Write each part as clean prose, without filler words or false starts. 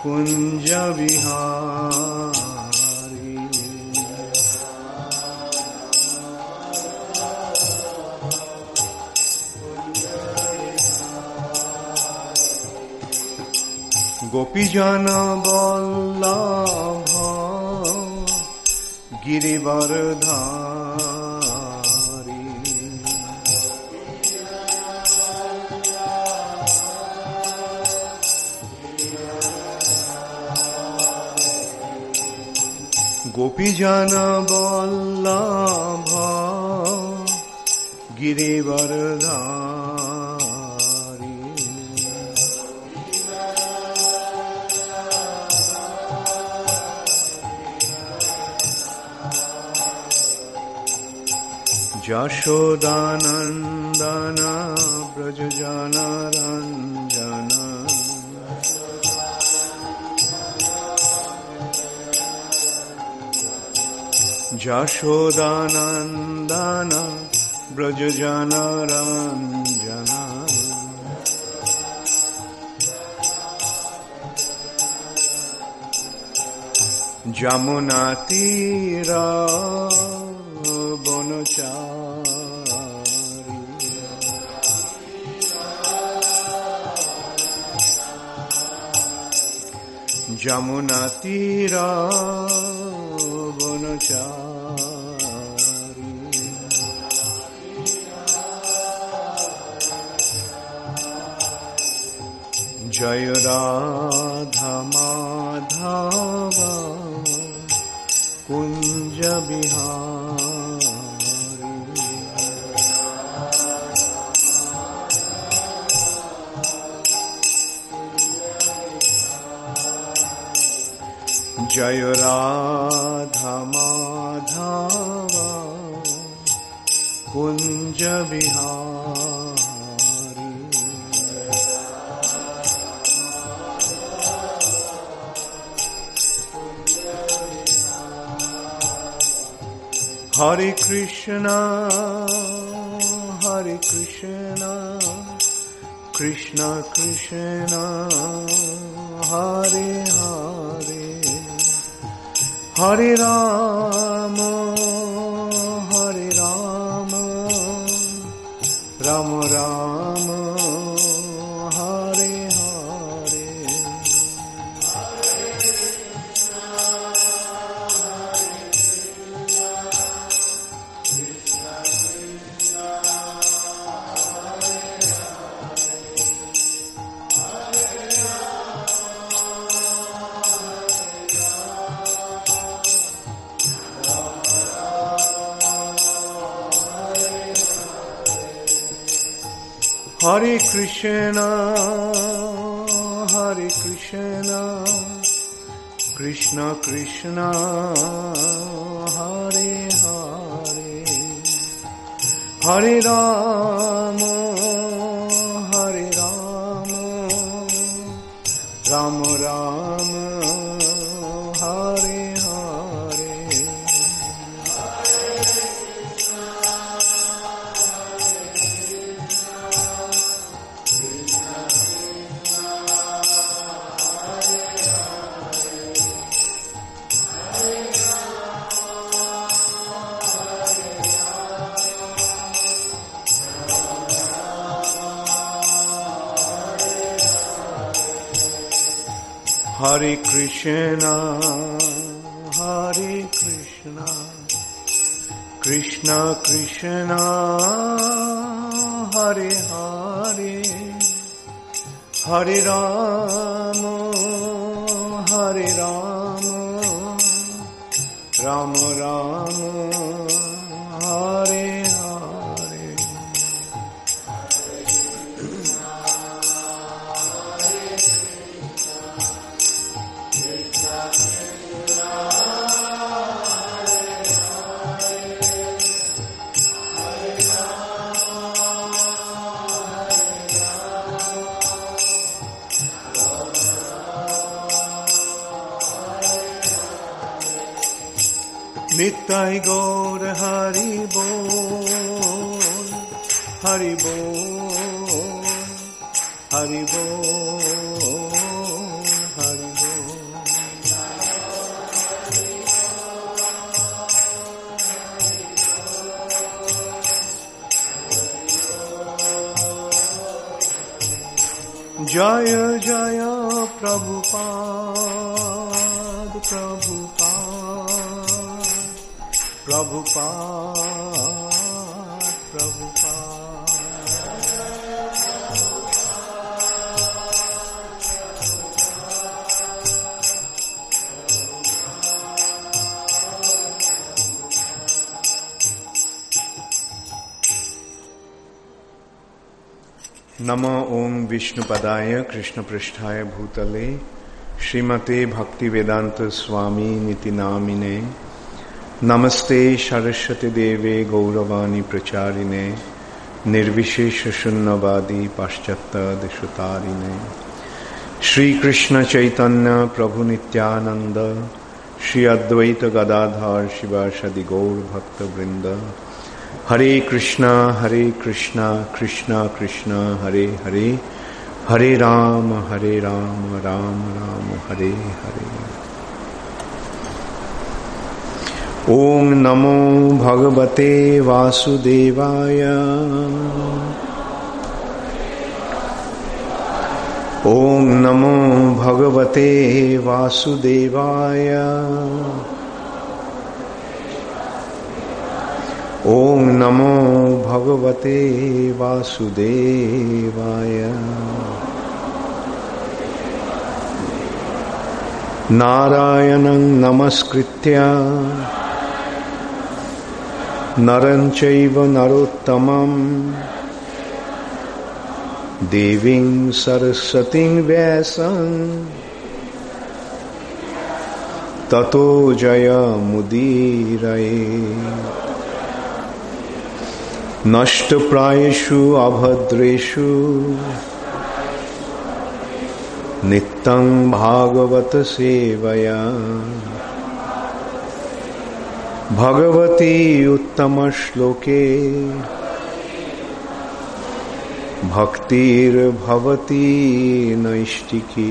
कुंज विहारी। गोपीजन वल्लभ गिरिवरधारी। गोपीजन वल्लभ गिरिवरधारी। यशोदानंदन व्रजजनरंजन। यशोदानंदन व्रजजनरंजन। जमुना तीरा बनचारी। जमुना तीरा बनचारी। जय राधा माधव कुंज विहारी। जय राधा माधव कुंज विहारी। हरे कृष्णा कृष्ण कृष्ण हरे हरे। हरे राम राम राम हरे हरे। हरे कृष्णा कृष्ण कृष्ण हरे हरे। हरे राम राम राम हरे हरे। हरे कृष्णा कृष्ण कृष्ण हरे हरे। हरे राम राम राम हरे हरे। नित्य गौर हरि बोल हरि बोल हरि बोल हरि बोल। जय जय प्रभुपाद प्रभुपाद प्रभुपाद प्रभुपाद। नमो ओम विष्णुपदाय कृष्णपृष्ठाय भूतले श्रीमते भक्तिवेदांत स्वामी निति नामिने। नमस्ते सरस्वती देवे गौरवाणी प्रचारिणे निर्विशेष शून्यवादी पाश्चात्य देशतारिणे। श्री कृष्ण चैतन्य प्रभु नित्यानंद श्री अद्वैत गदाधर शिवासादि गौर भक्त वृंद। हरे कृष्णा कृष्णा कृष्णा हरे हरे, हरे राम राम राम हरे हरे। ओम नमो भगवते वासुदेवाय। ओम नमो भगवते वासुदेवाय। ओम नमो भगवते वासुदेवाय। नारायणं नमस्कृत्य नरं चैव नरोत्तमं देवीं सरस्वतीं व्यासं ततो जयमुदीरये। नष्टप्रायेषु अभद्रेषु नित्यं भागवत सेवया भगवती उत्तम श्लोके भक्तिर्भवती नैष्टिकी।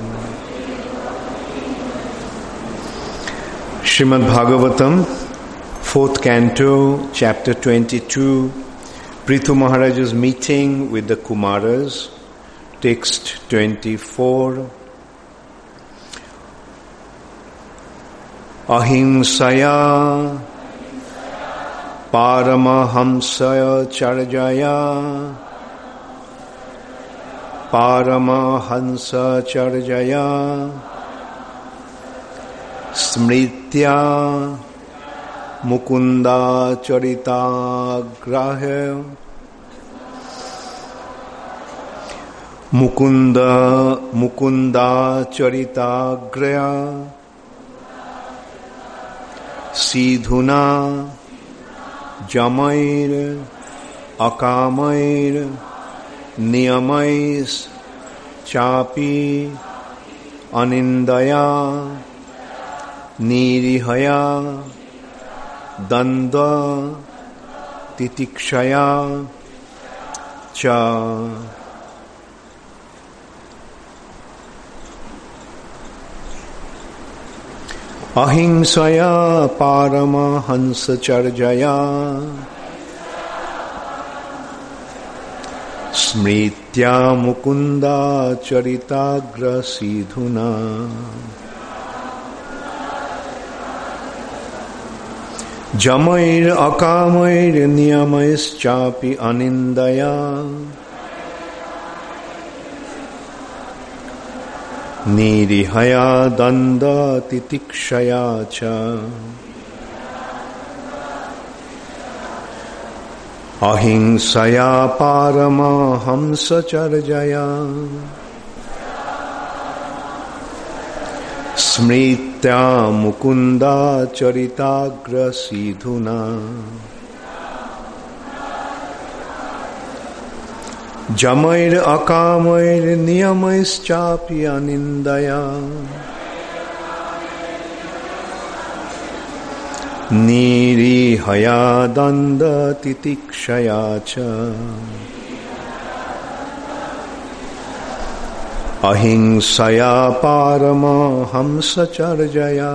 Shrimad Bhagavatam 4th canto, chapter 22. Prithu Maharaj's meeting with the Kumaras, text 24. Ahimsaya paramahamsaya charjaya paramahansa charjaya smritya Mukunda चरिताग्रह Mukunda चरिताग्रह सीधुना जमैर अकामैर नियमैस् चापि अनिंदया निरीहया दंड तितिक्षया च। अहिंसया पारमहंसचर्यया स्मृत्या मुकुंदा चरिताग्रसीधुना जमैर अकामैर नियमैश्चापि अनिंदया निरीहया दंड तितिक्षया च। अहिंसया पारमहंसचर्यया स्मृत्या मुकुंदा चरिताग्रसीधुना जमैर अकामैर नियमैश्चापि अनिंदया निरीहया दंड तितिक्षया च। अहिंसया पारमहंसचर्यया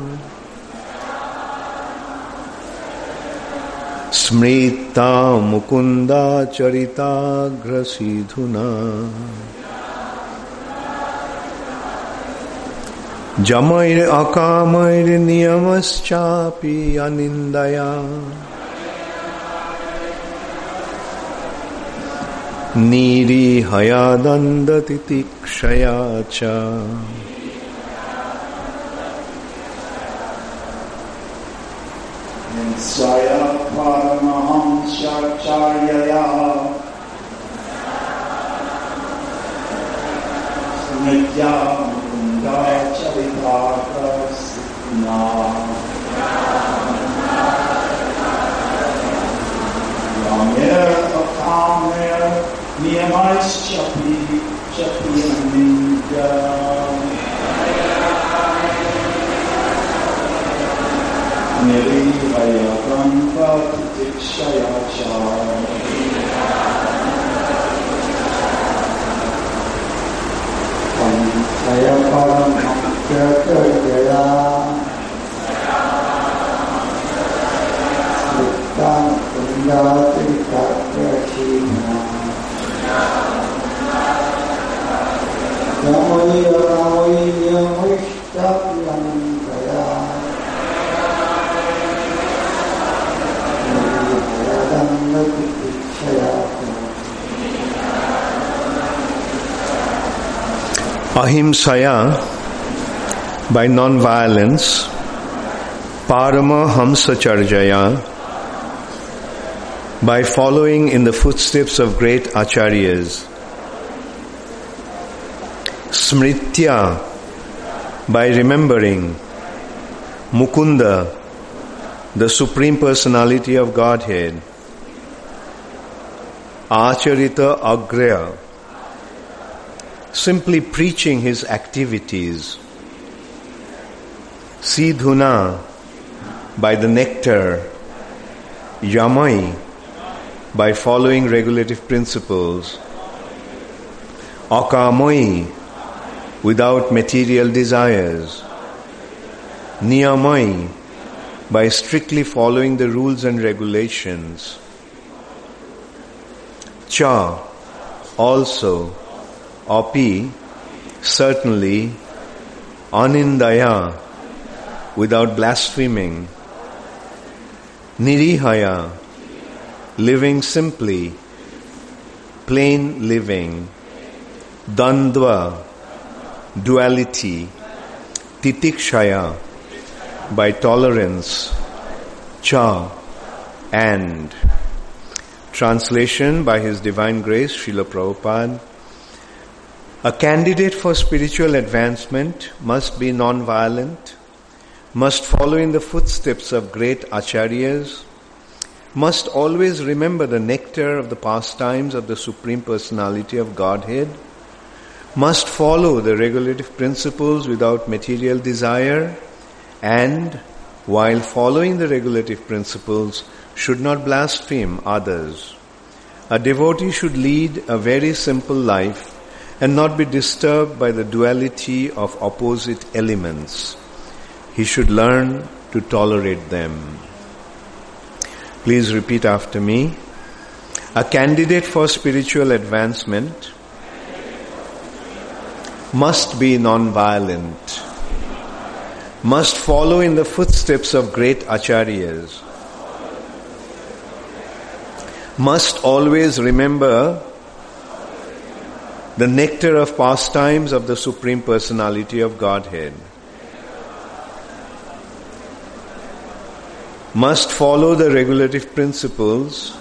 स्मृता Mukunda चरिताग्रसीधुना Jamair akamair niyamaschapi anindaya. Niri hayadandati tikshayacha. Saya Paramahamsa Charyaya Smritya Mukunda Charitaka Siddhina Yamir Akamir Niyamaischapi Chapi Anindya Nirivaya Brahma Titikshaya Saya Paramhamsa Charyaya Smritya Mukunda Charitaka Siddhina Yamaya Ramaya Niyamaischapi Anindya Ahimsaya, by non-violence, Paramahamsacharjaya, by following in the footsteps of great acharyas, Smritya, by remembering, Mukunda, the Supreme Personality of Godhead, Acharita Agraya, simply preaching his activities, Siddhuna, by the nectar, Yamai, by following regulative principles, Akamai, without material desires, Niyamai, by strictly following the rules and regulations, Cha, also, Api, certainly, Anindaya, without blaspheming, Nirihaya, living simply, plain living, Dandva, duality, Titikshaya, by tolerance, Cha, and. Translation by His Divine Grace, Srila Prabhupada. A candidate for spiritual advancement must be non-violent, must follow in the footsteps of great acharyas, must always remember the nectar of the pastimes of the Supreme Personality of Godhead, must follow the regulative principles without material desire, and, while following the regulative principles, should not blaspheme others. A devotee should lead a very simple life and not be disturbed by the duality of opposite elements. He should learn to tolerate them. Please repeat after me. A candidate for spiritual advancement must be non-violent, must follow in the footsteps of great acharyas, must always remember the nectar of pastimes of the Supreme Personality of Godhead, must follow the regulative principles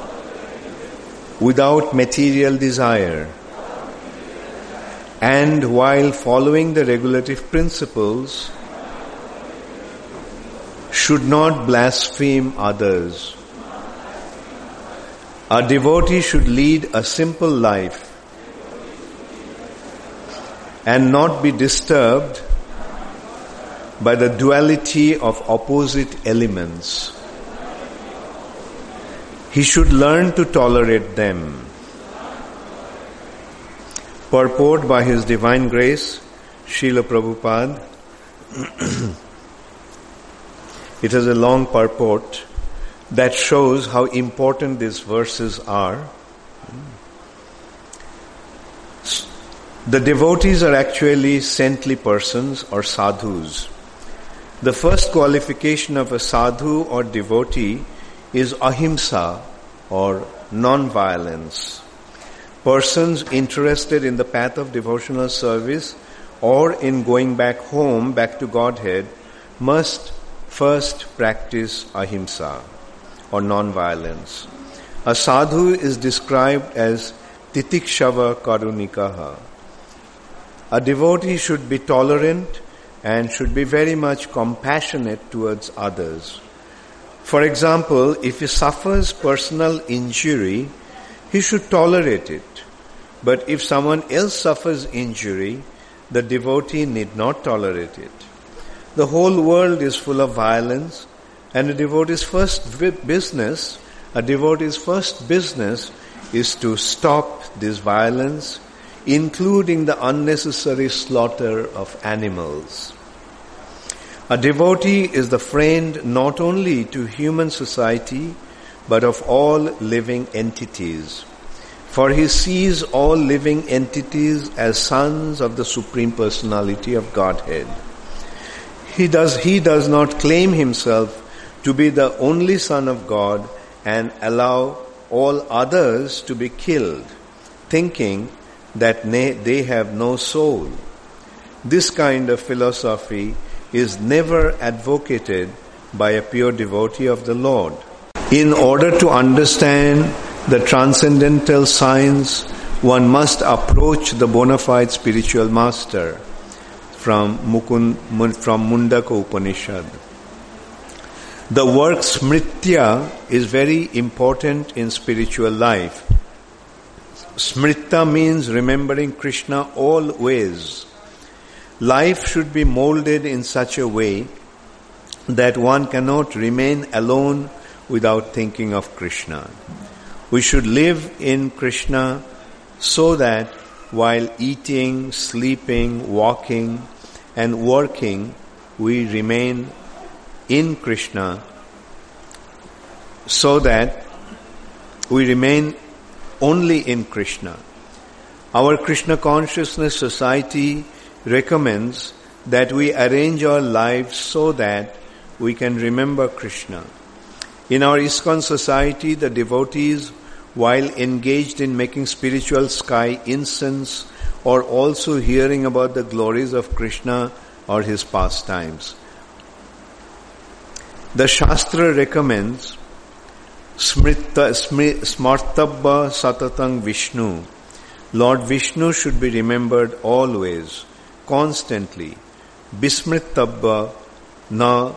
without material desire, and while following the regulative principles, should not blaspheme others. A devotee should lead a simple life and not be disturbed by the duality of opposite elements. He should learn to tolerate them. Purport by His Divine Grace, Srila Prabhupada. It is a long purport that shows how important these verses are. The devotees are actually saintly persons or sadhus. The first qualification of a sadhu or devotee is ahimsa or non-violence. Persons interested in the path of devotional service or in going back home, back to Godhead, must first practice ahimsa or non-violence. A sadhu is described as titikshava karunikaha. A devotee should be tolerant and should be very much compassionate towards others. For example, if he suffers personal injury, he should tolerate it. But if someone else suffers injury, the devotee need not tolerate it. The whole world is full of violence, and a devotee's first business is to stop this violence, including the unnecessary slaughter of animals. A devotee is the friend not only to human society, but of all living entities. For he sees all living entities as sons of the Supreme Personality of Godhead. He does not claim himself to be the only Son of God and allow all others to be killed, thinking that they have no soul. This kind of philosophy is never advocated by a pure devotee of the Lord. In order to understand the transcendental science, one must approach the bona fide spiritual master from Mundaka Upanishad. The word smritya is very important in spiritual life. Smrita means remembering Krishna always. Life should be molded in such a way that one cannot remain alone without thinking of Krishna. We should live in Krishna so that while eating, sleeping, walking, and working, we remain in Krishna, so that we remain only in Krishna. Our Krishna Consciousness Society recommends that we arrange our lives so that we can remember Krishna. In our ISKCON society, the devotees, while engaged in making spiritual sky incense, or also hearing about the glories of Krishna or his pastimes. The Shastra recommends Smartabha Satatang Vishnu. Lord Vishnu should be remembered always, constantly. Bismritabha na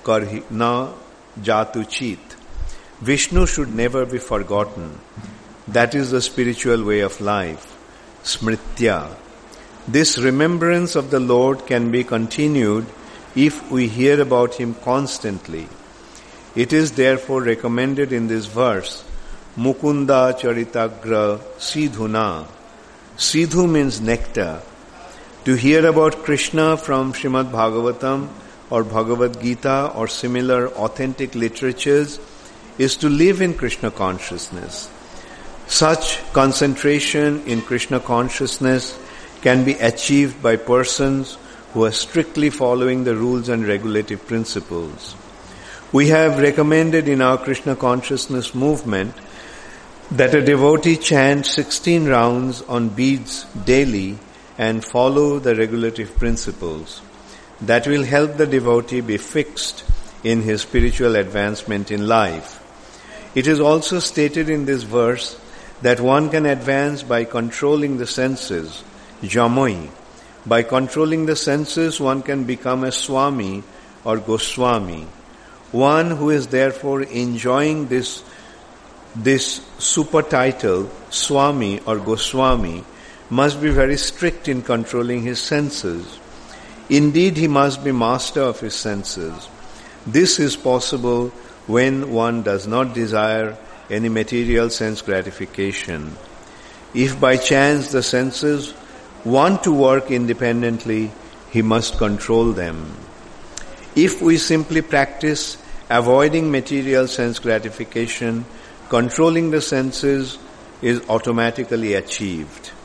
jatu chit. Vishnu should never be forgotten. That is the spiritual way of life. Smritya. This remembrance of the Lord can be continued if we hear about him constantly. It is therefore recommended in this verse, Mukunda Charitagra Sidhuna. Sidhu means nectar. To hear about Krishna from Srimad Bhagavatam or Bhagavad Gita or similar authentic literatures is to live in Krishna consciousness. Such concentration in Krishna consciousness can be achieved by persons who are strictly following the rules and regulative principles. We have recommended in our Krishna consciousness movement that a devotee chant 16 rounds on beads daily and follow the regulative principles. That will help the devotee be fixed in his spiritual advancement in life. It is also stated in this verse that one can advance by controlling the senses, jamoi. By controlling the senses, one can become a Swami or Goswami. One who is therefore enjoying this super title, Swami or Goswami, must be very strict in controlling his senses. Indeed, he must be master of his senses. This is possible when one does not desire any material sense gratification. If by chance the senses want to work independently, he must control them. If we simply practice avoiding material sense gratification, controlling the senses is automatically achieved.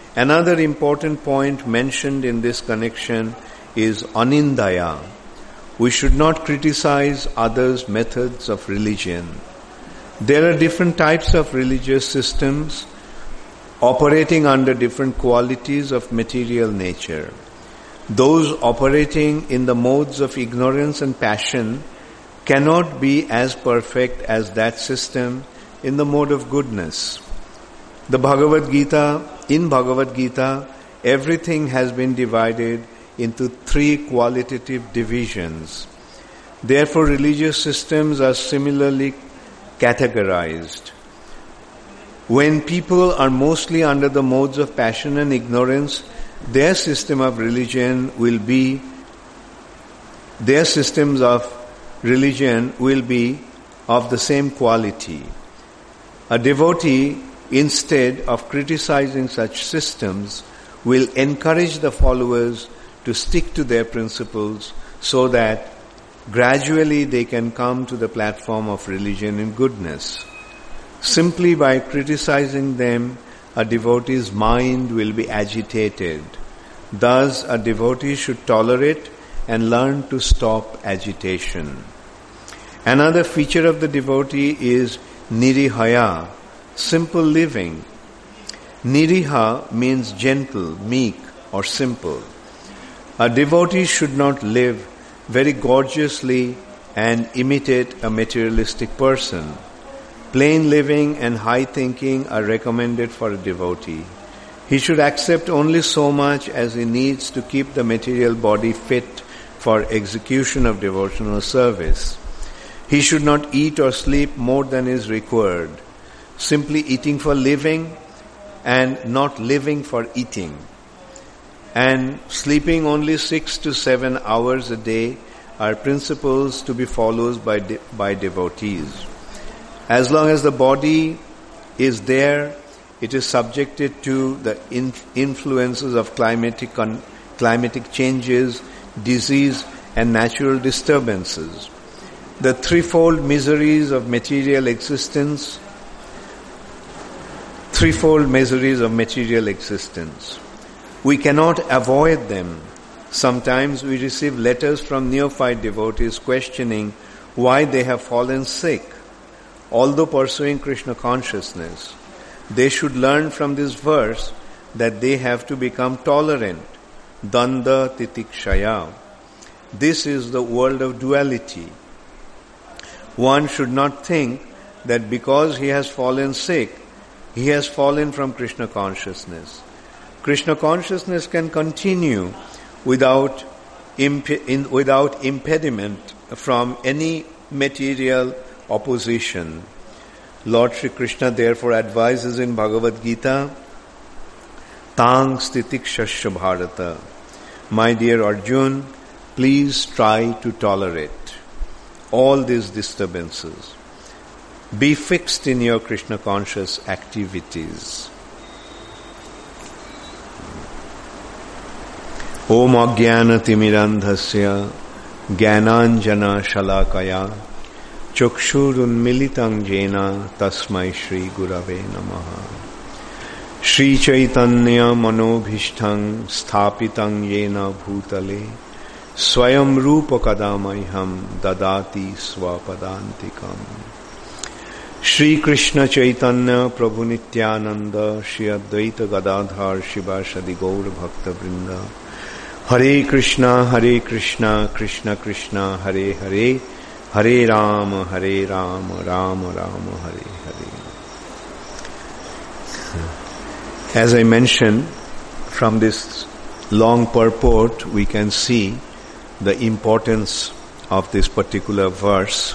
Another important point mentioned in this connection is anindaya. We should not criticize others' methods of religion. There are different types of religious systems operating under different qualities of material nature. Those operating in the modes of ignorance and passion cannot be as perfect as that system in the mode of goodness. In Bhagavad Gita, everything has been divided into 3 qualitative divisions. Therefore, religious systems are similarly categorized. When people are mostly under the modes of passion and ignorance, their systems of religion will be of the same quality. A devotee, instead of criticizing such systems, will encourage the followers to stick to their principles so that gradually they can come to the platform of religion and goodness. Simply by criticizing them, a devotee's mind will be agitated. Thus, a devotee should tolerate and learn to stop agitation. Another feature of the devotee is nirihaya, simple living. Niriha means gentle, meek, or simple. A devotee should not live very gorgeously and imitate a materialistic person. Plain living and high thinking are recommended for a devotee. He should accept only so much as he needs to keep the material body fit for execution of devotional service. He should not eat or sleep more than is required, simply eating for living and not living for eating, and sleeping only 6 to 7 hours a day are principles to be followed by devotees. As long as the body is there, it is subjected to the influences of climatic changes, disease, and natural disturbances. The threefold miseries of material existence. We cannot avoid them. Sometimes we receive letters from neophyte devotees questioning why they have fallen sick. Although pursuing Krishna consciousness, they should learn from this verse that they have to become tolerant. Danda titikshaya. This is the world of duality. One should not think that because he has fallen sick, he has fallen from Krishna consciousness. Krishna consciousness can continue without impediment from any material opposition. Lord Shri Krishna therefore advises in Bhagavad Gita, Tang stitikshasya bharata. My dear Arjun, please try to tolerate all these disturbances. Be fixed in your Krishna conscious activities. Om Ajnana Timirandhasya Jnananjana Shalakaya Chakshurunmilitam Jena Tasmai Shri Gurave Namaha. Shri Chaitanya Manobhishtham Sthapitam Yena Bhutale Swayam Rupa Kadamayham Dadati Swapadantikam. Shri Krishna Chaitanya Prabhu Nityananda Shri Advaita Gadadhar Shivashadi Gaur Bhakta Vrinda Hare Krishna Krishna Krishna Hare Hare Hare Rama Rama Rama Hare Hare. As I mentioned, from this long purport we can see the importance of this particular verse.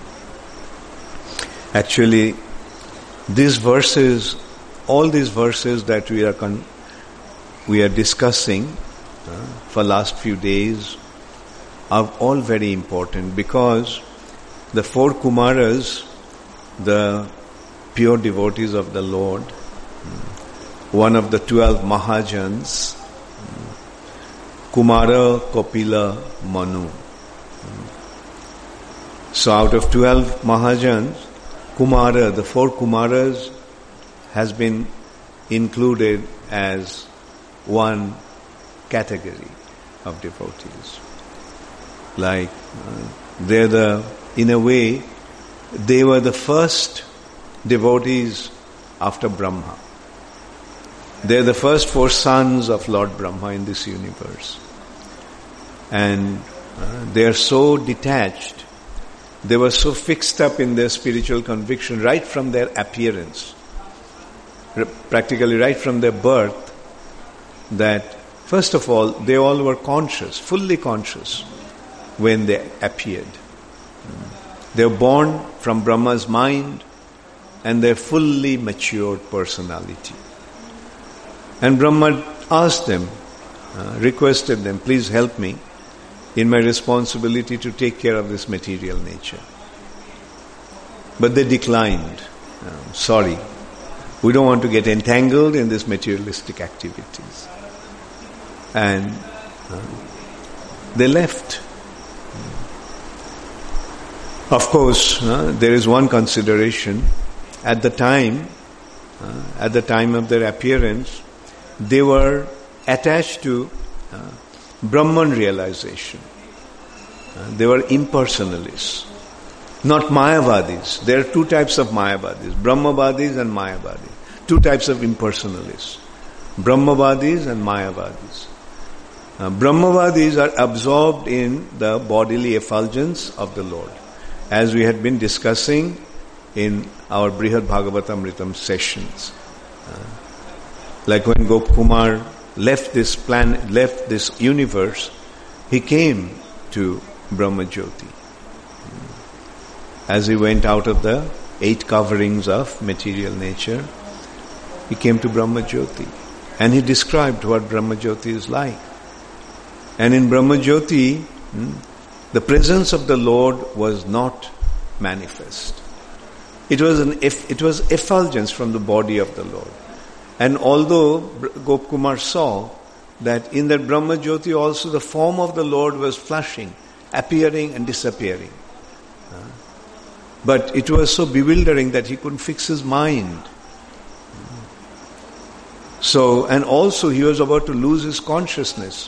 Actually, these verses, all these verses that we are discussing for last few days are all very important, because the 4 Kumaras, the pure devotees of the Lord, one of the 12 Mahajans, Kumara, Kapila, Manu. So out of 12 Mahajans, Kumara, the 4 Kumaras has been included as one category of devotees. Like, in a way, they were the first devotees after Brahma. They're the first 4 sons of Lord Brahma in this universe. And they are so detached, they were so fixed up in their spiritual conviction right from their appearance, practically right from their birth, that first of all, they all were conscious, fully conscious when they appeared. They were born from Brahma's mind and their fully matured personality. And Brahma asked them, requested them, please help me in my responsibility to take care of this material nature. But they declined. Sorry, we don't want to get entangled in these materialistic activities. And they left. Of course, there is one consideration. At the time of their appearance, they were attached to Brahman realization. They were impersonalists, not Mayavadis. There are 2 types of Mayavadis, Brahmavadis and Mayavadis. 2 types of impersonalists, Brahmavadis and Mayavadis. Brahmavadis are absorbed in the bodily effulgence of the Lord, as we had been discussing in our Brihad Bhagavatamritam sessions. Like when Gopkumar left this universe, he came to Brahma Jyoti. As he went out of the 8 coverings of material nature, he came to Brahma Jyoti. And he described what Brahma Jyoti is like. And in Brahma Jyoti, the presence of the Lord was not manifest. It was effulgence from the body of the Lord. And although Gopkumar saw that in that Brahma Jyoti also the form of the Lord was flashing, appearing and disappearing. But it was so bewildering that he couldn't fix his mind. So, and also he was about to lose his consciousness.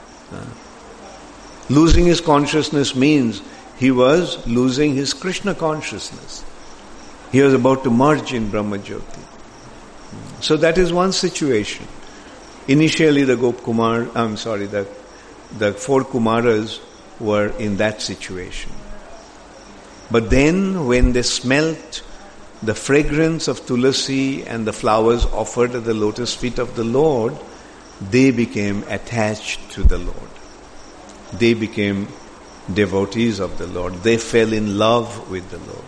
Losing his consciousness means he was losing his Krishna consciousness. He was about to merge in Brahma Jyoti. So that is one situation. Initially the the 4 Kumaras were in that situation. But then when they smelt the fragrance of tulasi and the flowers offered at the lotus feet of the Lord, they became attached to the Lord. They became devotees of the Lord. They fell in love with the Lord.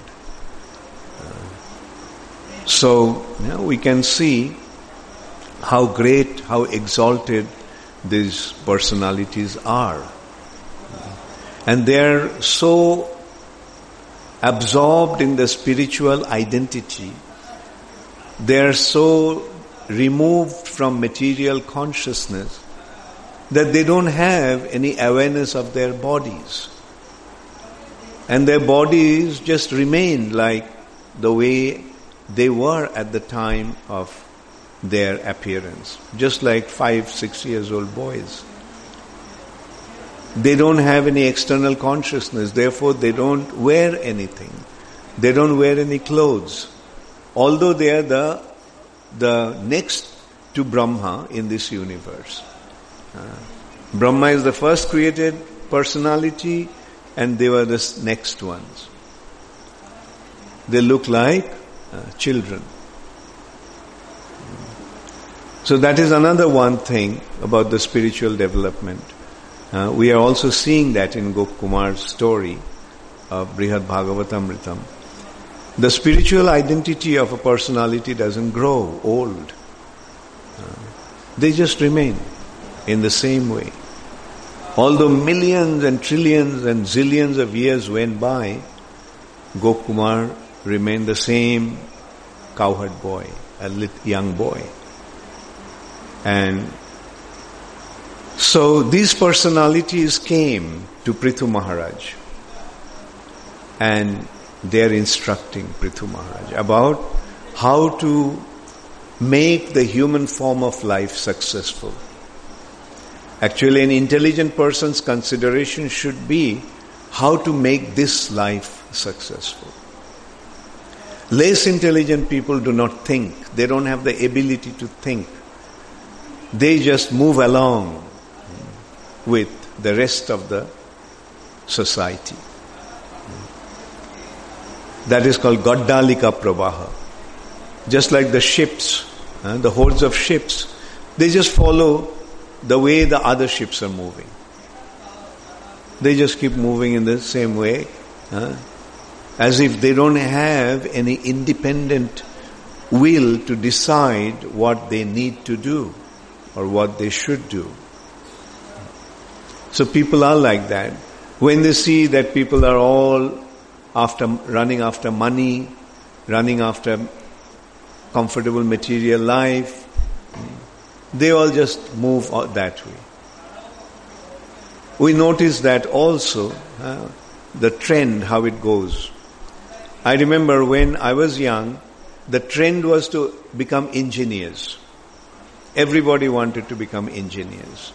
So we can see how great, how exalted these personalities are. And they are so absorbed in the spiritual identity. They are so removed from material consciousness that they don't have any awareness of their bodies. And their bodies just remain like the way they were at the time of their appearance, just like 5-6 years old boys. They don't have any external consciousness, therefore they don't wear anything. They don't wear any clothes. Although they are the next to Brahma in this universe. Brahma is the first created personality and they were the next ones. They look like children. So that is another one thing about the spiritual development. We are also seeing that in Gopkumar's story of Brihad Bhagavatamritam. The spiritual identity of a personality doesn't grow old. They just remain in the same way. Although millions and trillions and zillions of years went by, Gopkumar remained the same cowherd boy, a young boy. And so these personalities came to Prithu Maharaj and they are instructing Prithu Maharaj about how to make the human form of life successful. Actually, an intelligent person's consideration should be how to make this life successful. Less intelligent people do not think. They don't have the ability to think. They just move along with the rest of the society. That is called Gaddalika Pravaha. Just like the ships, the hordes of ships, they just follow the way the other ships are moving. They just keep moving in the same way, as if they don't have any independent will to decide what they need to do or what they should do. So people are like that. When they see that people are all running after money, running after comfortable material life, they all just move that way. We notice that also, the trend, how it goes. I remember when I was young, the trend was to become engineers. Everybody wanted to become engineers.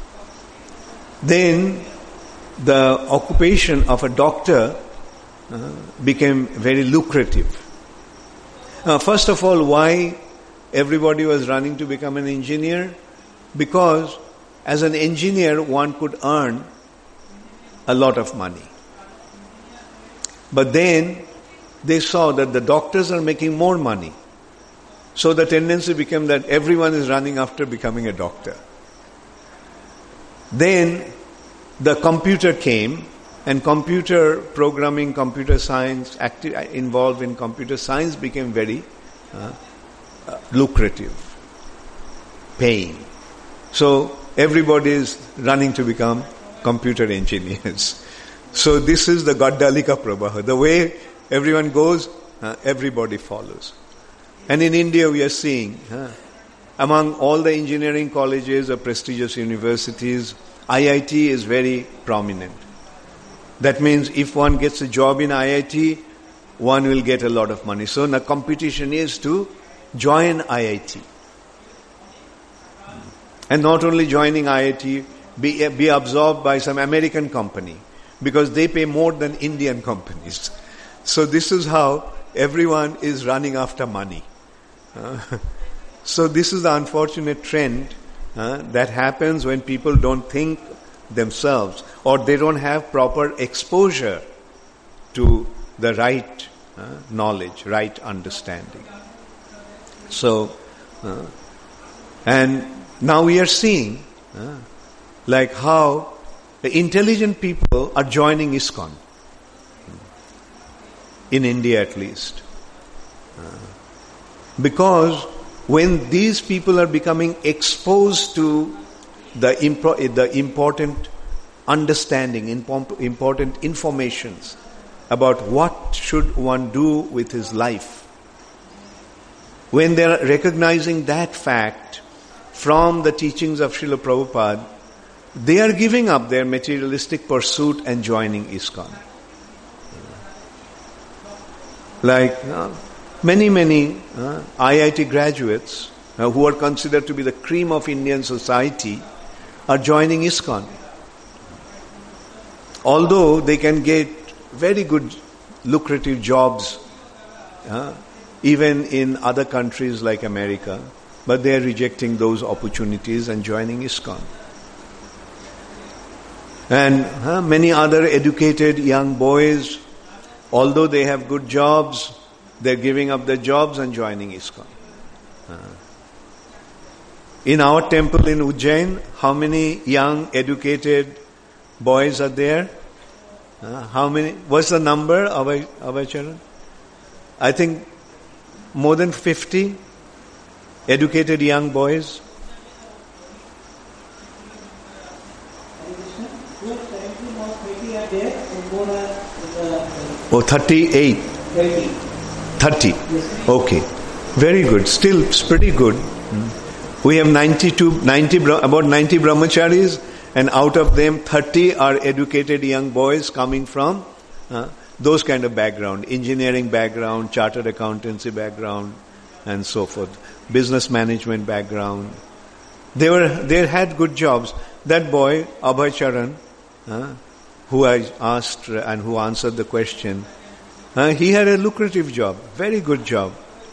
Then the occupation of a doctor became very lucrative. First of all, why everybody was running to become an engineer? Because as an engineer, one could earn a lot of money. But then they saw that the doctors are making more money. So the tendency became that everyone is running after becoming a doctor. Then the computer came, and computer programming, computer science, involved in computer science became very lucrative, paying. So everybody is running to become computer engineers. So this is the Gaddalika Pravaha. The way everyone goes, everybody follows. And in India we are seeing, among all the engineering colleges or prestigious universities, IIT is very prominent. That means if one gets a job in IIT, one will get a lot of money. So the competition is to join IIT. And not only joining IIT, be absorbed by some American company, because they pay more than Indian companies. So this is how everyone is running after money. So this is the unfortunate trend that happens when people don't think themselves, or they don't have proper exposure to the right knowledge, right understanding. So, and now we are seeing like how the intelligent people are joining ISKCON, in India at least. Because when these people are becoming exposed to the important understanding, important informations about what should one do with his life, when they are recognizing that fact from the teachings of Srila Prabhupada, they are giving up their materialistic pursuit and joining ISKCON. Like many IIT graduates who are considered to be the cream of Indian society are joining ISKCON. Although they can get very good lucrative jobs even in other countries like America, but they are rejecting those opportunities and joining ISKCON. And many other educated young boys, although they have good jobs, they're giving up their jobs and joining ISKCON. In our temple in Ujjain, how many young educated boys are there? How many? What's the number of our children? I think more than 50 educated young boys. Oh, 38. 30. Okay. Very good. Still, it's pretty good. We have about 90 brahmacharis, and out of them 30 are educated young boys coming from those kind of background, engineering background, chartered accountancy background, and so forth. Business management background. They had good jobs. That boy, Abhay Charan, who I asked and who answered the question, he had a lucrative job, very good job.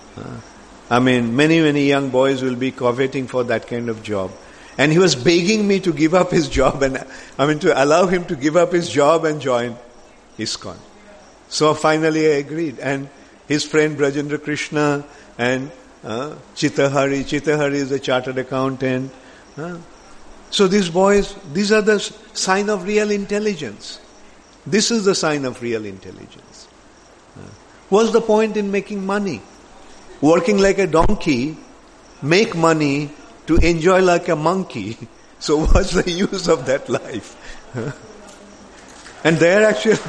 Many young boys will be coveting for that kind of job. And he was begging me to give up his job and, to allow him to give up his job and join ISKCON. So finally I agreed. And his friend Brajendra Krishna and Chitahari is a chartered accountant. So these boys, these are the sign of real intelligence. This is the sign of real intelligence. What's the point in making money? Working like a donkey, make money to enjoy like a monkey. So what's the use of that life? And they're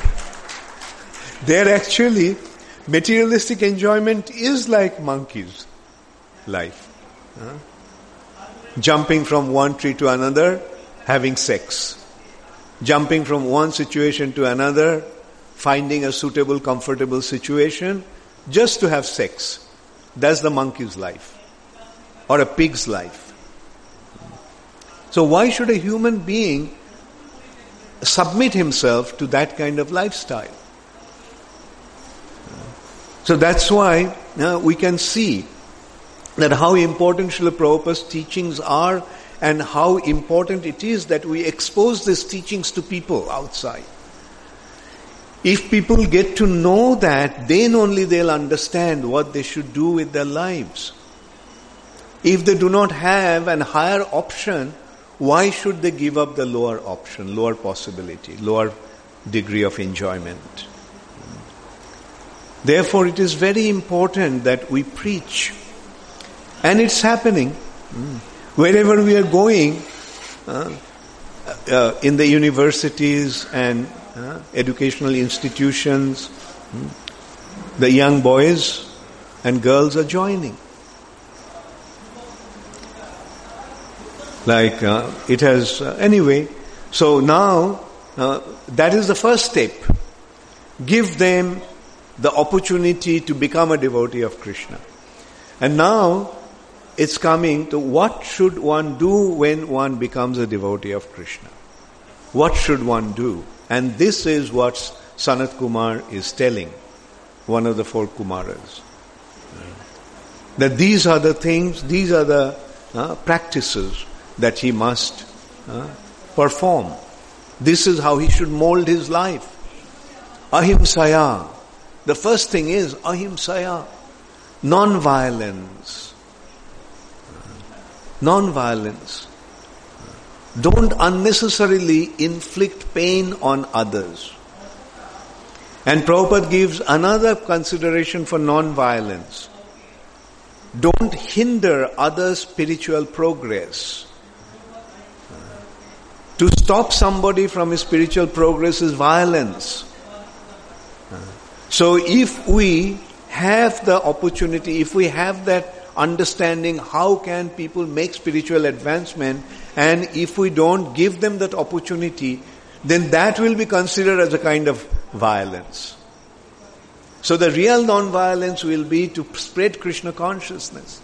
actually, materialistic enjoyment is like monkeys' life. Jumping from one tree to another, having sex. Jumping from one situation to another, finding a suitable, comfortable situation, just to have sex. That's the monkey's life. Or a pig's life. So why should a human being submit himself to that kind of lifestyle? So that's why we can see that how important Srila Prabhupada's teachings are and how important it is that we expose these teachings to people outside. If people get to know that, then only they'll understand what they should do with their lives. If they do not have an higher option, why should they give up the lower option, lower possibility, lower degree of enjoyment? Therefore, it is very important that we preach. And it's happening. Wherever we are going, in the universities and educational institutions, the young boys and girls are joining. It has, anyway. So now, that is the first step. Give them the opportunity to become a devotee of Krishna. And now, it's coming to what should one do when one becomes a devotee of Krishna? What should one do? And this is what Sanat Kumar is telling, one of the 4 Kumaras. That these are the things, these are the practices that he must perform. This is how he should mold his life. Ahimsaya. The first thing is ahimsaya. Non-violence. Non-violence. Don't unnecessarily inflict pain on others. And Prabhupada gives another consideration for non-violence. Don't hinder others' spiritual progress. To stop somebody from his spiritual progress is violence. So if we have the opportunity, if we have that understanding how can people make spiritual advancement, and if we don't give them that opportunity, then that will be considered as a kind of violence. So the real non-violence will be to spread Krishna consciousness.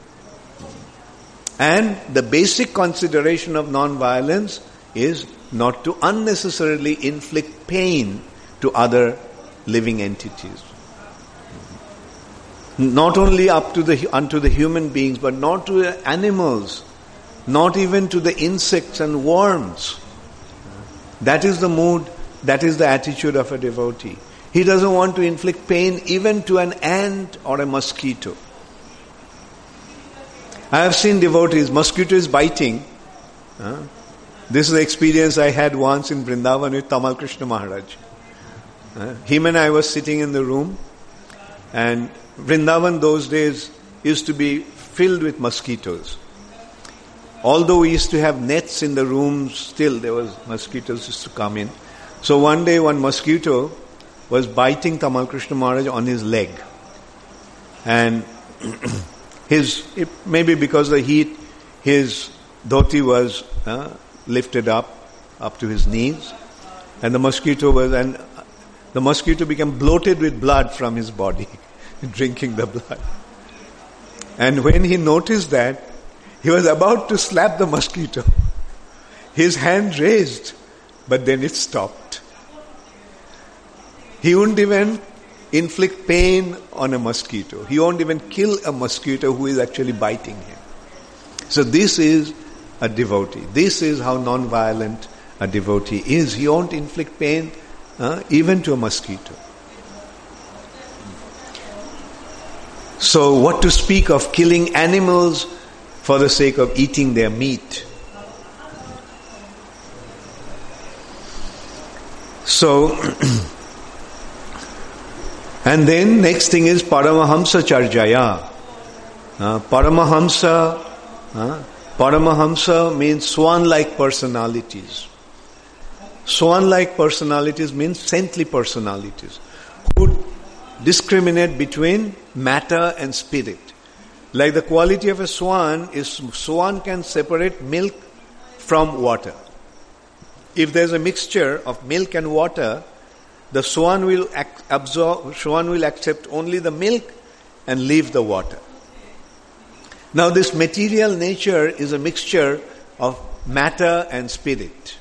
And the basic consideration of non-violence is not to unnecessarily inflict pain to other living entities. Not only unto the human beings, but not to the animals, not even to the insects and worms. That is the mood, that is the attitude of a devotee. He doesn't want to inflict pain even to an ant or a mosquito. I have seen devotees, mosquito is biting. This is the experience I had once in Vrindavan with Tamal Krishna Maharaj. Him and I was sitting in the room, and Vrindavan those days used to be filled with mosquitoes. Although we used to have nets in the rooms, still there was mosquitoes used to come in. So one day one mosquito was biting Tamal Krishna Maharaj on his leg. And maybe because of the heat, his dhoti was lifted up to his knees. And the mosquito became bloated with blood from his body, drinking the blood. And when he noticed that, he was about to slap the mosquito. His hand raised, but then it stopped. He wouldn't even inflict pain on a mosquito. He won't even kill a mosquito who is actually biting him. So this is a devotee. This is how non-violent a devotee is. He won't inflict pain even to a mosquito. So what to speak of killing animals for the sake of eating their meat? So, and then next thing is Paramahamsa Charjaya. Paramahamsa means swan-like personalities. Swan-like personalities means saintly personalities who discriminate between matter and spirit. Like the quality of a swan is swan can separate milk from water. If there's a mixture of milk and water, the swan will accept only the milk and leave the water. Now this material nature is a mixture of matter and spirit.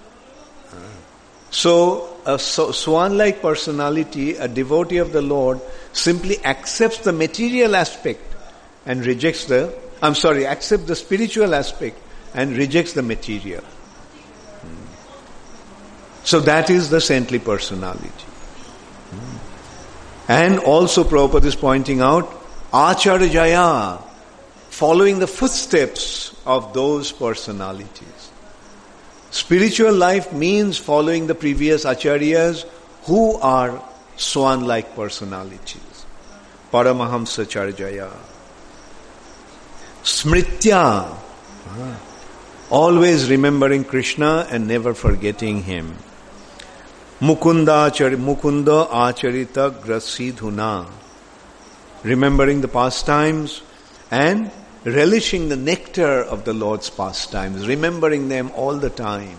So a swan-like personality, a devotee of the Lord, simply accepts the material aspect and accepts the spiritual aspect and rejects the material. So that is the saintly personality. And also Prabhupada is pointing out, Acharjaya, following the footsteps of those personalities. Spiritual life means following the previous acharyas who are swan-like personalities. Paramahamsa Charjaya. Smritya, always remembering Krishna and never forgetting Him. Mukunda Acharita Grasidhuna, remembering the pastimes and relishing the nectar of the Lord's pastimes, remembering them all the time.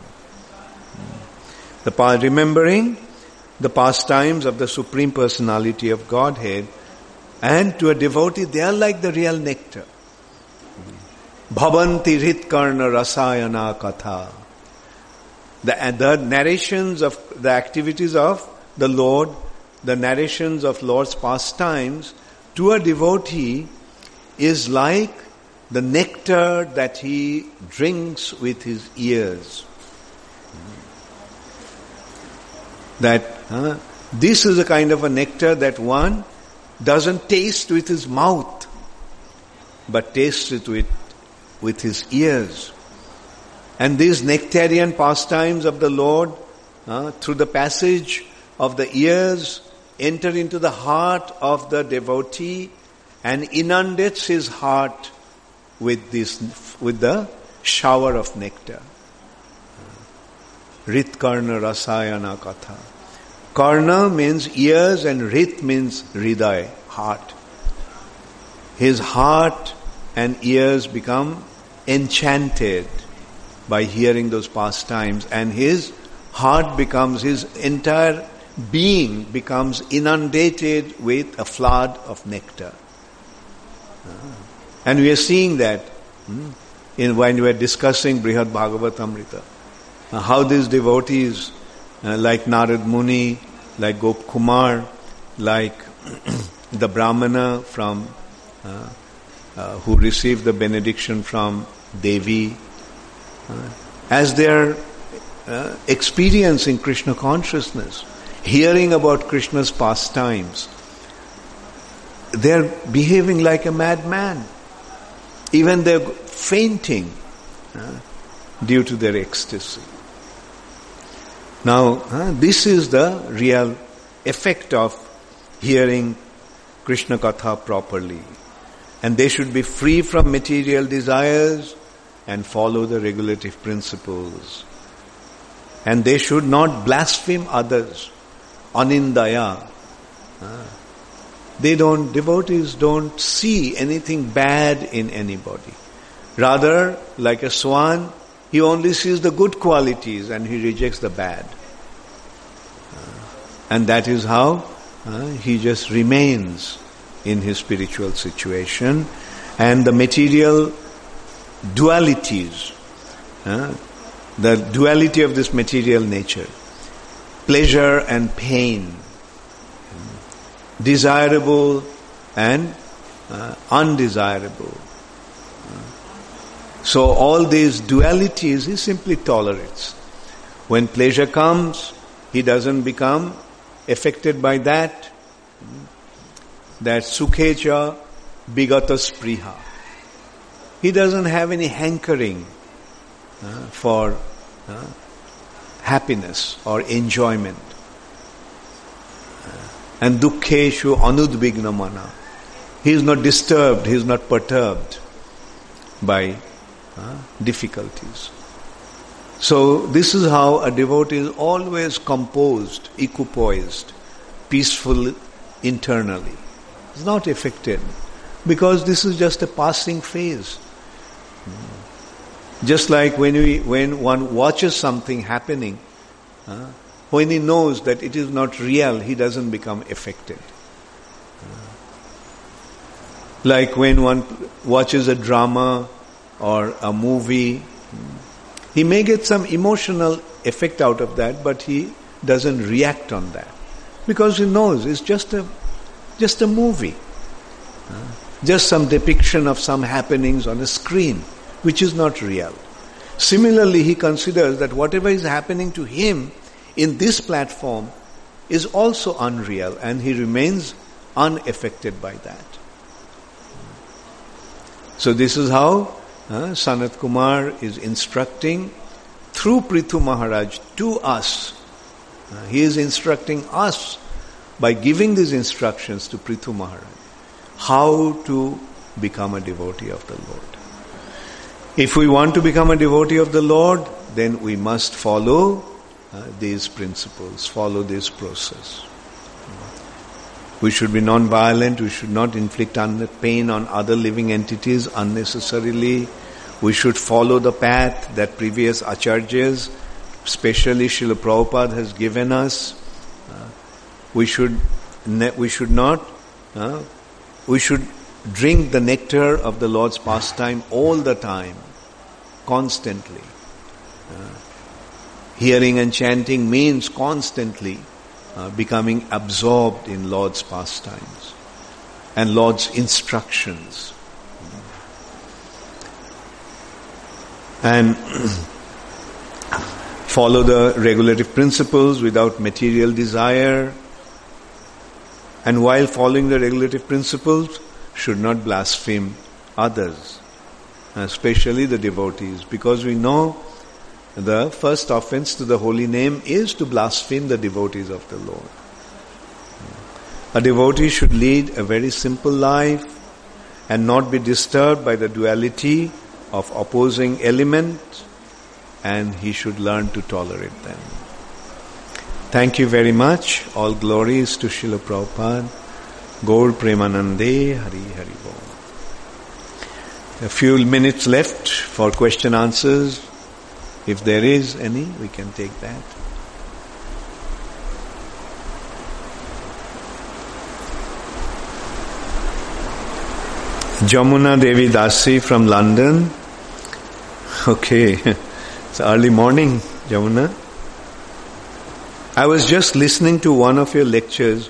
Remembering the pastimes of the Supreme Personality of Godhead, and to a devotee they are like the real nectar. Bhavanti Ritkarna Rasayana Katha. The narrations of the activities of the Lord, the narrations of Lord's pastimes, to a devotee is like the nectar that he drinks with his ears. This is a kind of a nectar that one doesn't taste with his mouth, but tastes it with his ears. And these nectarian pastimes of the Lord, through the passage of the ears, enter into the heart of the devotee and inundates his heart with the shower of nectar. Ritkarna Rasayana Katha. Karna means ears and Rit means Hridaya, heart. His heart and ears become enchanted by hearing those pastimes, and his heart becomes, his entire being becomes inundated with a flood of nectar. And we are seeing that when we are discussing Brihad Bhagavatamrita, how these devotees like Narad Muni, like Gop Kumar, like the Brahmana from who received the benediction from Devi, as they are experiencing Krishna consciousness, hearing about Krishna's pastimes, they are behaving like a madman. Even they are fainting due to their ecstasy. Now, this is the real effect of hearing Krishna Katha properly. And they should be free from material desires and follow the regulative principles. And they should not blaspheme others. Anindaya. Devotees don't see anything bad in anybody. Rather, like a swan, he only sees the good qualities and he rejects the bad. And that is how he just remains in his spiritual situation. and the material dualities, the duality of this material nature, pleasure and pain, desirable and undesirable. So all these dualities he simply tolerates. When pleasure comes, he doesn't become affected by that. That sukhecha bigata spriha. He doesn't have any hankering for happiness or enjoyment. And dukkheshu anudvigna mana. He is not disturbed, he is not perturbed by difficulties. So this is how a devotee is always composed, equipoised, peaceful internally. It's not affected because this is just a passing phase. Just like when one watches something happening, when he knows that it is not real, he doesn't become affected. Like when one watches a drama or a movie, he may get some emotional effect out of that, but he doesn't react on that. Because he knows it's just a movie. Just some depiction of some happenings on a screen, which is not real. Similarly, he considers that whatever is happening to him in this platform is also unreal, and he remains unaffected by that. So this is how Sanat Kumar is instructing through Prithu Maharaj to us. He is instructing us by giving these instructions to Prithu Maharaj, how to become a devotee of the Lord. If we want to become a devotee of the Lord, then we must follow these principles, follow this process. We should be non-violent, we should not inflict pain on other living entities unnecessarily. We should follow the path that previous acharyas, especially Srila Prabhupada, has given us. We should drink the nectar of the Lord's pastime all the time, constantly. Hearing and chanting means constantly becoming absorbed in Lord's pastimes and Lord's instructions. And follow the regulative principles without material desire. And while following the regulative principles, should not blaspheme others, especially the devotees, because we know the first offense to the holy name is to blaspheme the devotees of the Lord. A devotee should lead a very simple life and not be disturbed by the duality of opposing elements, and he should learn to tolerate them. Thank you very much. All glories to Srila Prabhupada. Gaur Premanande Hari Hari Bol. A few minutes left for question answers. If there is any, we can take that. Jamuna Devi Dasi from London. Okay, it's early morning, Jamuna. I was just listening to one of your lectures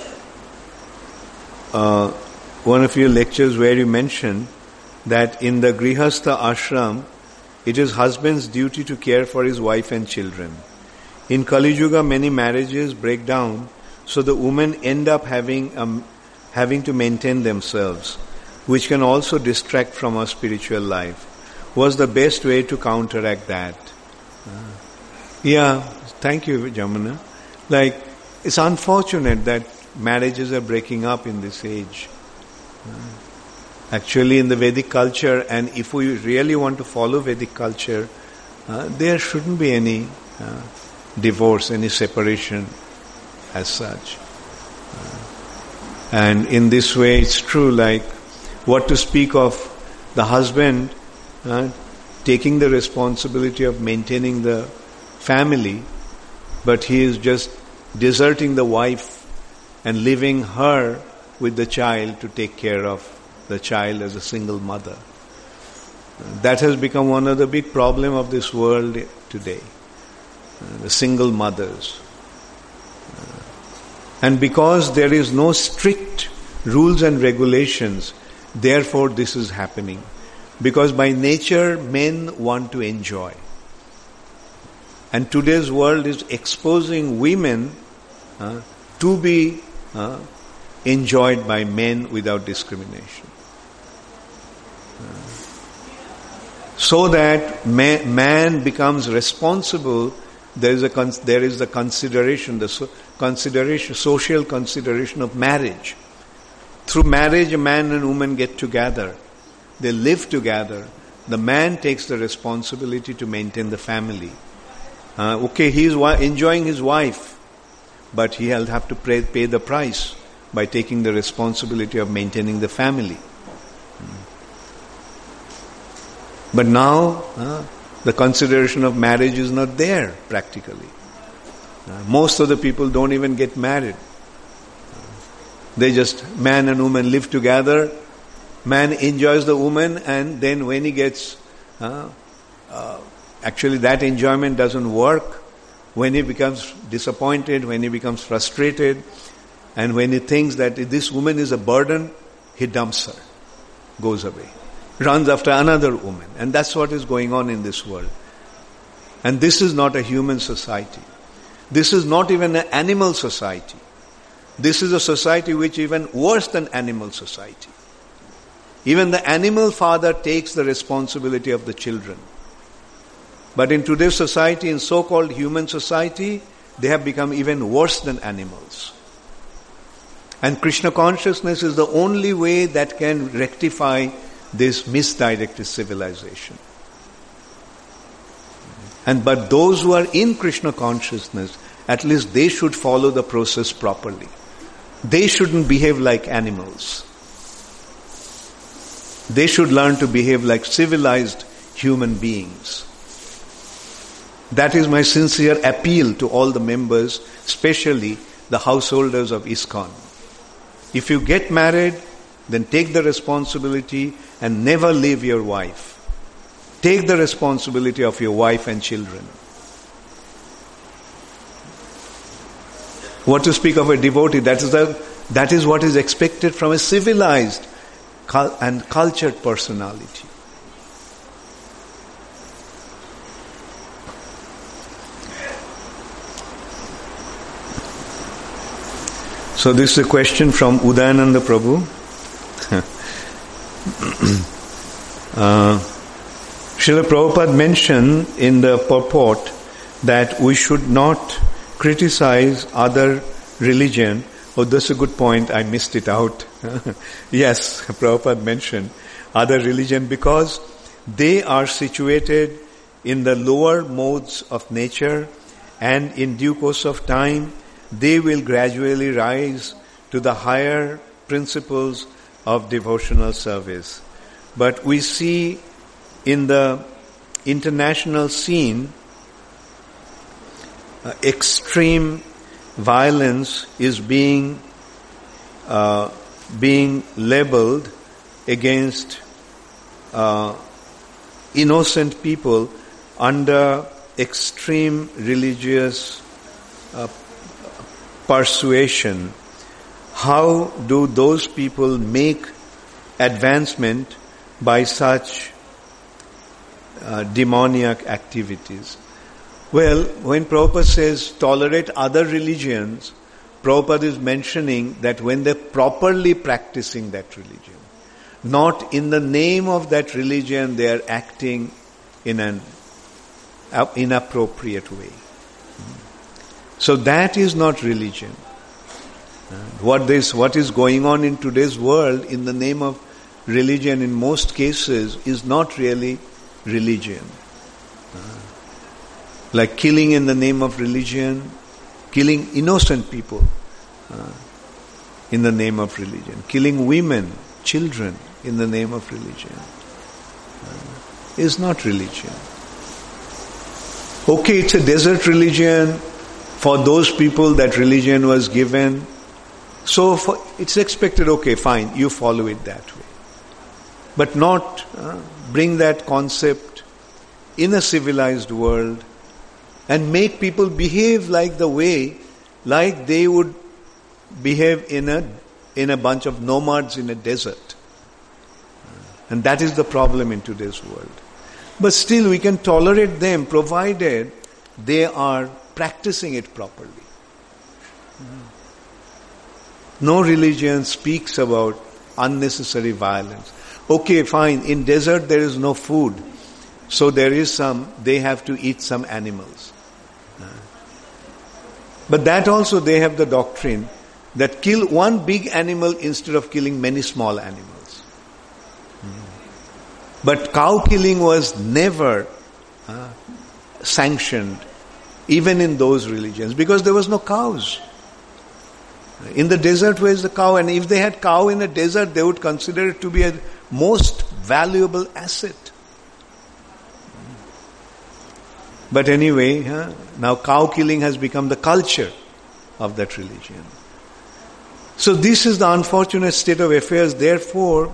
where you mentioned that in the Grihastha ashram, it is husband's duty to care for his wife and children. In Kali Yuga, many marriages break down, so the women end up having to maintain themselves, which can also distract from our spiritual life. What's the best way to counteract that? Yeah, thank you, Jamuna. It's unfortunate that marriages are breaking up in this age. Actually, in the Vedic culture, and if we really want to follow Vedic culture, there shouldn't be any divorce, any separation as such. And in this way, it's true, what to speak of the husband taking the responsibility of maintaining the family, but he is just deserting the wife and leaving her with the child to take care of the child as a single mother. That has become one of the big problems of this world today. The single mothers. And because there is no strict rules and regulations, therefore this is happening. Because by nature, men want to enjoy. And today's world is exposing women to be enjoyed by men without discrimination. So that man becomes responsible, there is the consideration, social consideration of marriage. Through marriage, a man and woman get together. They live together. The man takes the responsibility to maintain the family. He is enjoying his wife, but he'll have to pay the price by taking the responsibility of maintaining the family. But now, the consideration of marriage is not there practically. Most of the people don't even get married. They just, man and woman live together. Man enjoys the woman, and then when he gets, actually that enjoyment doesn't work. When he becomes disappointed, when he becomes frustrated, and when he thinks that this woman is a burden, he dumps her, goes away, runs after another woman. And that's what is going on in this world. And this is not a human society. This is not even an animal society. This is a society which is even worse than animal society. Even the animal father takes the responsibility of the children. But in today's society, in so-called human society, they have become even worse than animals. And Krishna consciousness is the only way that can rectify this misdirected civilization. But those who are in Krishna consciousness, at least they should follow the process properly. They shouldn't behave like animals. They should learn to behave like civilized human beings. That is my sincere appeal to all the members, especially the householders of ISKCON. If you get married, then take the responsibility and never leave your wife. Take the responsibility of your wife and children. What to speak of a devotee? That is what is expected from a civilized and cultured personality. So this is a question from Udayananda Prabhu. Srila Prabhupada mentioned in the purport that we should not criticize other religion. Oh, that's a good point. I missed it out. Yes, Prabhupada mentioned other religion because they are situated in the lower modes of nature, and in due course of time, they will gradually rise to the higher principles of devotional service. But we see in the international scene, extreme violence is being labeled against innocent people under extreme religious persuasion. How do those people make advancement by such demoniac activities? Well, when Prabhupada says tolerate other religions, Prabhupada is mentioning that when they're properly practicing that religion, not in the name of that religion they are acting in an inappropriate way. So that is not religion. What is going on in today's world in the name of religion in most cases is not really religion. Like killing in the name of religion, killing innocent people in the name of religion, killing women, children in the name of religion is not religion. Okay, it's a desert religion. For those people that religion was given, so it's expected, okay, fine, you follow it that way. but not bring that concept in a civilized world and make people behave like they would behave in a bunch of nomads in a desert. And that is the problem in today's world. But still we can tolerate them provided they are practicing it properly. No religion speaks about unnecessary violence. Okay, fine, in desert there is no food, so they have to eat some animals. But that also they have the doctrine that kill one big animal instead of killing many small animals. But cow killing was never sanctioned, even in those religions, because there was no cows. In the desert, where is the cow? And if they had cow in the desert, they would consider it to be a most valuable asset. But anyway, now cow killing has become the culture of that religion. So this is the unfortunate state of affairs. Therefore,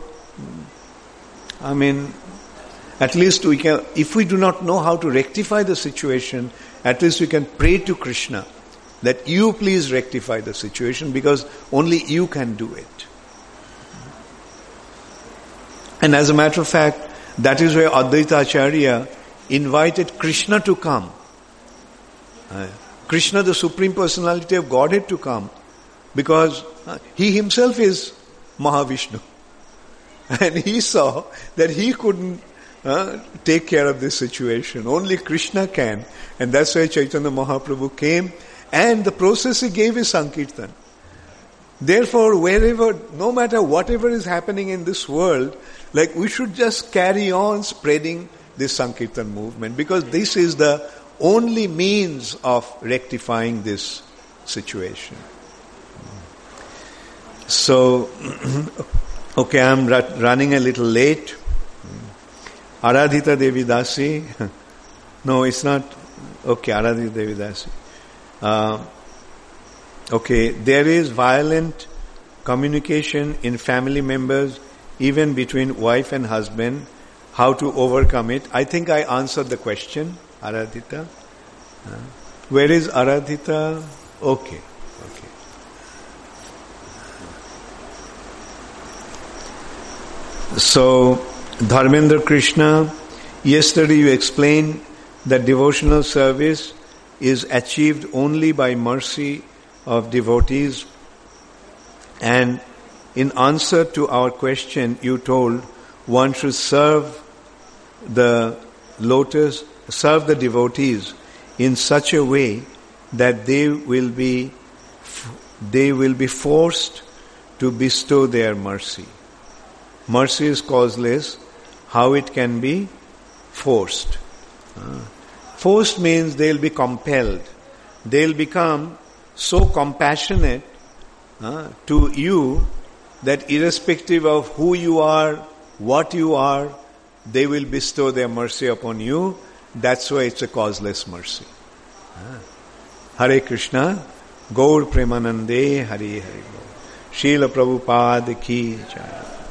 at least we can, if we do not know how to rectify the situation, at least we can pray to Krishna that you please rectify the situation, because only you can do it. And as a matter of fact, that is where Advaita Acharya invited Krishna to come. Krishna, the Supreme Personality of Godhead, to come, because he himself is Mahavishnu. And he saw that he couldn't take care of this situation. Only Krishna can. And that's why Chaitanya Mahaprabhu came, and the process he gave is Sankirtan. Therefore, no matter whatever is happening in this world, we should just carry on spreading this Sankirtan movement, because this is the only means of rectifying this situation. So, okay, I'm running a little late. Aradhita Devi Dasi. No, it's not. Okay, Aradhita Devi Dasi. Okay, there is violent communication in family members, even between wife and husband. How to overcome it? I think I answered the question, Aradhita. Where is Aradhita? Okay. So, Dharmendra Krishna, yesterday you explained that devotional service is achieved only by mercy of devotees, and in answer to our question you told one should serve the devotees in such a way that they will be forced to bestow their mercy. Mercy is causeless. How it can be forced? Forced means they'll be compelled. They'll become so compassionate to you that irrespective of who you are, what you are, they will bestow their mercy upon you. That's why it's a causeless mercy. Hare Krishna, Gaur Premanande, Hare Hare. Srila Prabhupada ki jai.